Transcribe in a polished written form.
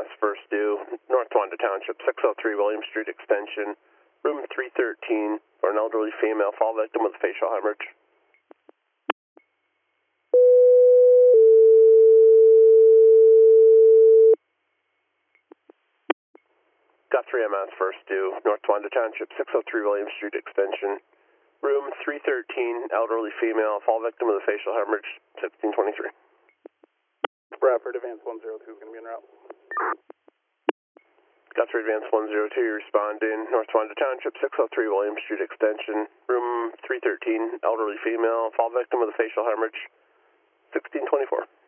Mass, first due, North Wanda Township, 603 William Street Extension, room 313, for an elderly female fall victim with facial hemorrhage. Got 3 MS, first due, North Wanda Township, 603 William Street Extension, room 313, elderly female fall victim with a facial hemorrhage, 1623. Bradford, Advance 102 is going to be en route. Got 3 Advance 102, you respond in North Wanda Township, 603 William Street Extension, room 313, elderly female, fall victim with a facial hemorrhage, 1624.